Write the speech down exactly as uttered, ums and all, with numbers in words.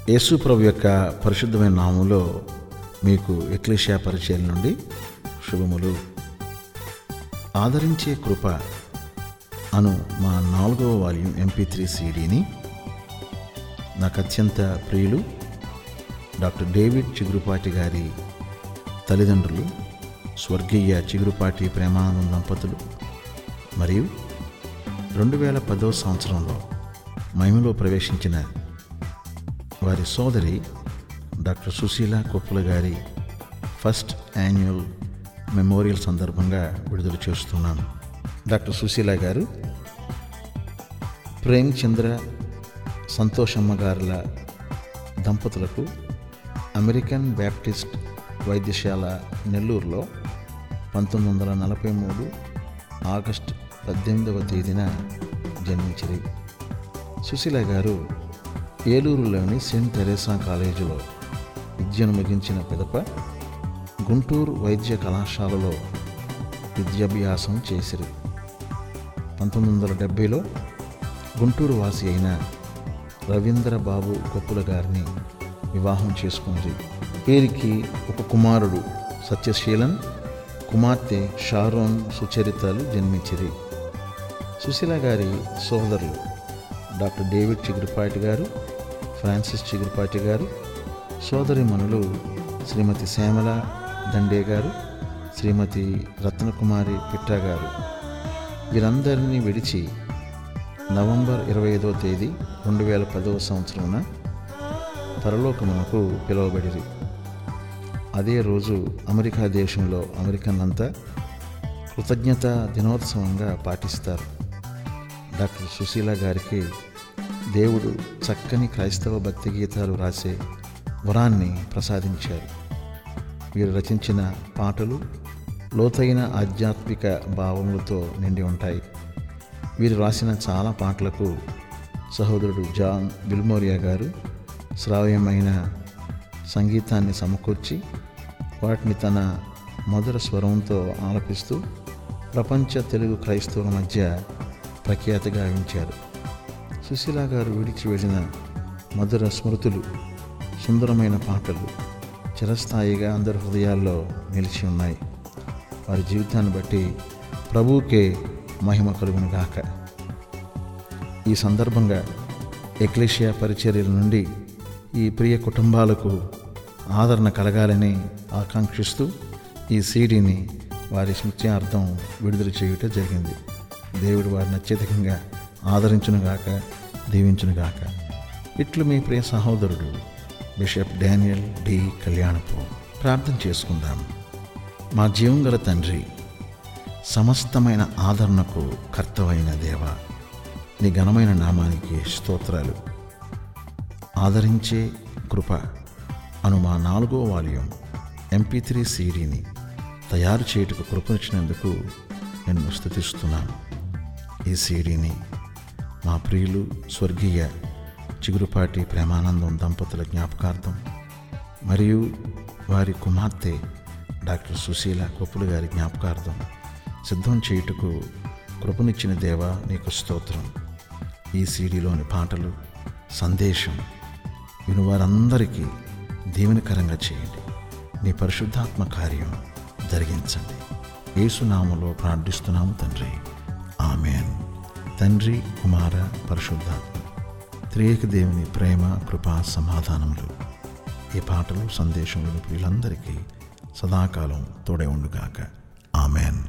యేసు ప్రభు యొక్క పరిశుద్ధమైన నామములో మీకు ఎక్లీషియా పరిచయం నుండి శుభములు. ఆదరించే కృప అను మా నాలుగవ వాల్యూమ్ ఎంపీ త్రీ సీడీని నాకు అత్యంత ప్రియులు డాక్టర్ డేవిడ్ చిగురుపాటి గారి తల్లిదండ్రులు స్వర్గీయ చిగురుపాటి ప్రేమానందం దంపతులు మరియు రెండు వేల పదో సంవత్సరంలో మహిమలో ప్రవేశించిన వారి సోదరి డాక్టర్ సుశీల కొప్పుల గారి ఫస్ట్ యాన్యువల్ మెమోరియల్ సందర్భంగా విడుదల చేస్తున్నాను. డాక్టర్ సుశీల గారు ప్రేమ్ చంద్ర సంతోషమ్మ గారుల దంపతులకు అమెరికన్ బ్యాప్టిస్ట్ వైద్యశాల నెల్లూరులో పంతొమ్మిది వందల నలభై మూడు ఆగస్టు పద్దెనిమిదవ తేదీన జన్మించారు. సుశీల గారు ఏలూరులోని సెయింట్ తెరేసా కాలేజీలో విద్యను ముగించిన పిదప గుంటూరు వైద్య కళాశాలలో విద్యాభ్యాసం చేసిరి. పంతొమ్మిది వందల డెబ్భైలో గుంటూరు వాసి అయిన రవీంద్ర బాబు కొప్పుల గారిని వివాహం చేసుకున్నది. వీరికి ఒక కుమారుడు సత్యశీలన్, కుమార్తె షారోన్ సుచరితలు జన్మించిరి. సుశీల గారి సోదరులు డాక్టర్ డేవిడ్ చిగురుపాటి గారు, ఫ్రాన్సిస్ చిగురుపాటి గారు, సోదరిమణులు శ్రీమతి శ్యామల దండే గారు, శ్రీమతి రత్నకుమారి పిట్ట గారు. వీరందరినీ విడిచి నవంబర్ ఇరవై ఐదవ తేదీ రెండు వేల పదవ సంవత్సరమున పరలోకమునకు పిలువబడిరి. అదే రోజు అమెరికా దేశంలో అమెరికన్లంతా కృతజ్ఞత దినోత్సవంగా పాటిస్తారు. డాక్టర్ సుశీల గారికి దేవుడు చక్కని క్రైస్తవ భక్తి గీతాలు రాసే వరాన్ని ప్రసాదించారు. వీరు రచించిన పాటలు లోతైన ఆధ్యాత్మిక భావములతో నిండి ఉంటాయి. వీరు రాసిన చాలా పాటలకు సహోదరుడు జాన్ బిల్మోరియా గారు శ్రావ్యమైన సంగీతాన్ని సమకూర్చి వాటిని తన మధుర స్వరంతో ఆలపిస్తూ ప్రపంచ తెలుగు క్రైస్తవుల మధ్య ప్రఖ్యాతి గావించారు. సుశీల గారు విడిచి వెళ్ళిన మధుర స్మృతులు, సుందరమైన పాటలు చిరస్థాయిగా అందరి హృదయాల్లో నిలిచి ఉన్నాయి. వారి జీవితాన్ని బట్టి ప్రభువుకే మహిమ కలుగును గాక. ఈ సందర్భంగా ఎక్లీషియా పరిచర్యల నుండి ఈ ప్రియ కుటుంబాలకు ఆదరణ కలగాలని ఆకాంక్షిస్తూ ఈ సీడీని వారి స్మృత్యార్థం విడుదల చేయుట జరిగింది. దేవుడు వారిని అత్యధికంగా ఆదరించునుగాక, దీవించునుగాక. ఇట్లు మీ ప్రియ సహోదరుడు బిషప్ డానియల్ డి కళ్యాణపు. ప్రార్థన చేసుకుందాం. మా జీవం గల తండ్రి, సమస్తమైన ఆదరణకు కర్తవైన దేవ, నీ ఘనమైన నామానికి స్తోత్రాలు. ఆదరించే కృప అను మా నాలుగో వాల్యూమ్ ఎంపీ త్రీ సీడీని తయారు చేయుటకు కృపనిచ్చినందుకు నేను స్తుతిస్తున్నాను. ఈ సీడీని మా ప్రియులు స్వర్గీయ చిగురుపాటి ప్రేమానందం దంపతుల జ్ఞాపకార్థం మరియు వారి కుమార్తె డాక్టర్ సుశీల కొప్పుల గారి జ్ఞాపకార్థం సిద్ధం చేయుటకు కృపనిచ్చిన దేవా నీకు స్తోత్రం. ఈ సీడీలోని పాటలు, సందేశం వినువారందరికీ దీవెనకరంగా చేయండి. నీ పరిశుద్ధాత్మ కార్యం జరిగించండి. యేసునామములో ప్రార్థిస్తున్నాము తండ్రి, ఆమేన్. తండ్రి, కుమార, పరిశుద్ధాత్మ త్రియేక దేవుని ప్రేమ, కృపా, సమాధానములు ఈ పాటలు, సందేశములు వీళ్ళందరికీ సదాకాలం తోడే ఉండుగాక. ఆమేన్.